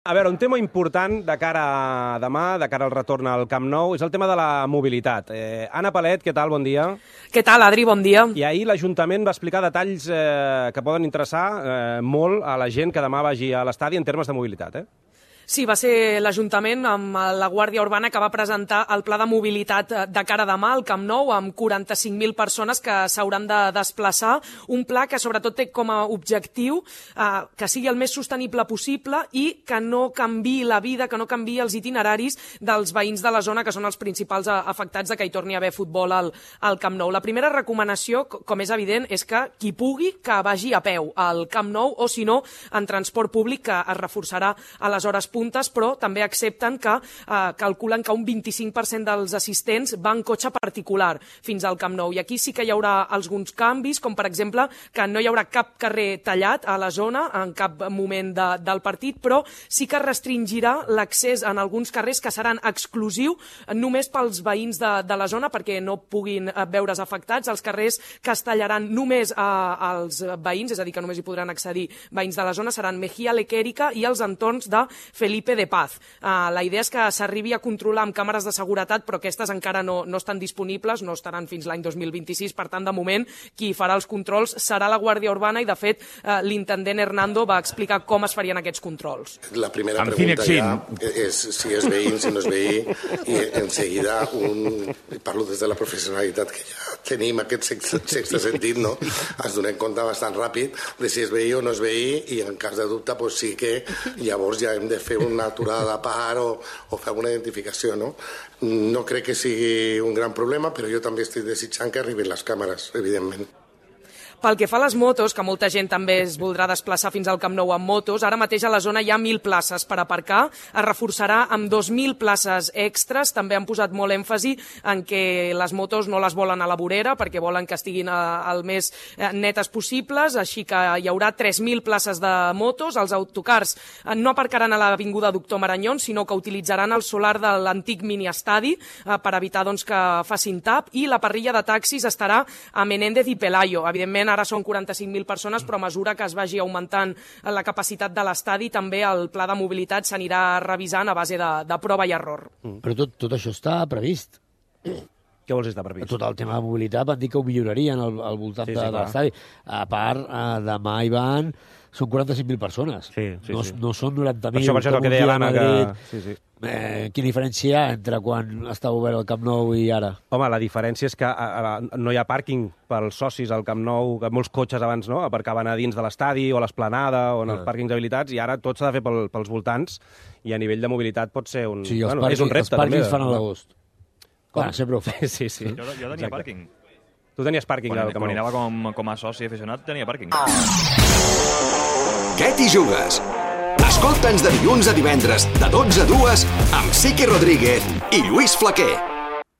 A veure, un tema important de cara a demà, de cara al retorn al Camp Nou, és el tema de la mobilitat. Anna Palet, què tal? Bon dia. Què tal, Adri? Bon dia. I ahir l'Ajuntament va explicar detalls que poden interessar molt a la gent que demà vagi a l'estadi en termes de mobilitat, Sí, va ser l'Ajuntament amb la Guàrdia Urbana que va presentar el pla de mobilitat de cara a demà al Camp Nou amb 45.000 persones que s'hauran de desplaçar. Un pla que sobretot té com a objectiu que sigui el més sostenible possible i que no canviï la vida, que no canviï els itineraris dels veïns de la zona que són els principals afectats de que hi torni a haver futbol al Camp Nou. La primera recomanació, com és evident, és que qui pugui que vagi a peu al Camp Nou o, si no, en transport públic, que es reforçarà a les hores puntes, però també accepten que calculen que un 25% dels assistents van en cotxe particular fins al Camp Nou. I aquí sí que hi haurà alguns canvis, com per exemple que no hi haurà cap carrer tallat a la zona en cap moment del partit, però sí que restringirà l'accés en alguns carrers que seran exclusius només pels veïns de la zona perquè no puguin veure's afectats. Els carrers que es tallaran només als veïns, és a dir, que només hi podran accedir veïns de la zona, seran Mejía Lequérica i els entorns de Felipe de Paz. La idea és que s'arribi a controlar amb càmeres de seguretat, però aquestes encara no estan disponibles, no estaran fins l'any 2026, per tant, de moment, qui farà els controls serà la Guàrdia Urbana i, de fet, l'intendent Hernando va explicar com es farien aquests controls. La primera pregunta ja és si és veí, si no és veí, i en seguida parlo des de la professionalitat que ja tenim, aquest sexte sentit, no? Es donem compte bastant ràpid de si és veí o no és veí i en cas de dubte sí que llavors ja hem de fer una aturada de part o fer una identificació, no? No crec que sigui un gran problema, però jo també estic desitjant que arribin les càmeres, evidentment. Pel que fa a les motos, que molta gent també es voldrà desplaçar fins al Camp Nou amb motos, ara mateix a la zona hi ha 1.000 places per aparcar, es reforçarà amb 2.000 places extres, també han posat molt èmfasi en que les motos no les volen a la vorera perquè volen que estiguin el més netes possibles, així que hi haurà 3.000 places de motos, els autocars no aparcaran a l'avinguda Doctor Marañón, sinó que utilitzaran el solar de l'antic miniestadi per evitar que facin tap, i la parrilla de taxis estarà a Menéndez i Pelayo. Evidentment, ara són 45.000 persones, però a mesura que es vagi augmentant la capacitat de l'estadi, també el pla de mobilitat s'anirà revisant a base de prova i error. Però tot això està previst. Què vols dir està previst? Tot el tema de mobilitat van dir que ho millorarien al voltant de l'estadi. A part, demà hi van... Són 45.000 persones. No són 90.000. Per això és el que deia l'Anna. Quina diferència hi ha entre quan estava obert el Camp Nou i ara? Home, la diferència és que no hi ha pàrquing pels socis al Camp Nou, que molts cotxes abans aparcaven a dins de l'estadi o a l'esplanada o en els pàrquings habilitats, i ara tot s'ha de fer pels voltants, i a nivell de mobilitat pot ser un... Sí, és un repte. Els pàrquings fan a l'agost. Clar, sempre ho fa. Sí. Jo tenia pàrquing. Tu tenies pàrquing al Camp Nou? Quan anava com a soci aficionat tenia pàrquing. Què t'hi jugues? Escolta'ns de dilluns a divendres, de 12 a 2, amb Sique Rodríguez i Lluís Flaquer.